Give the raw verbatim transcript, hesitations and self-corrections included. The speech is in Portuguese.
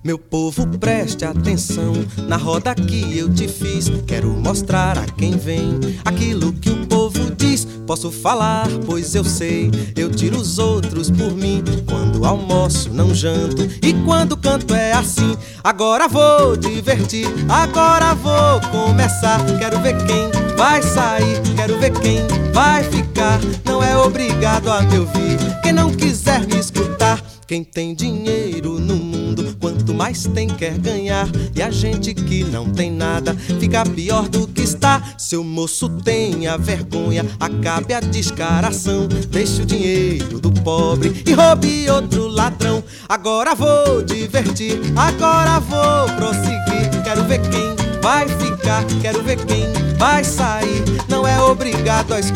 Meu povo, preste atenção na roda que eu te fiz. Quero mostrar a quem vem aquilo que o povo diz. Posso falar, pois eu sei, eu tiro os outros por mim. Quando almoço não janto e quando canto é assim. Agora vou divertir, agora vou começar. Quero ver quem vai sair, quero ver quem vai ficar. Não é obrigado a me ouvir quem não quiser me escutar. Quem tem dinheiro no mundo, quanto mais tem quer ganhar. E a gente que não tem nada fica pior do que está. Seu moço, tenha vergonha, acabe a descaração. Deixe o dinheiro do pobre e roube outro ladrão. Agora vou divertir, agora vou prosseguir. Quero ver quem vai ficar, quero ver quem vai sair. Não é obrigado a escutar.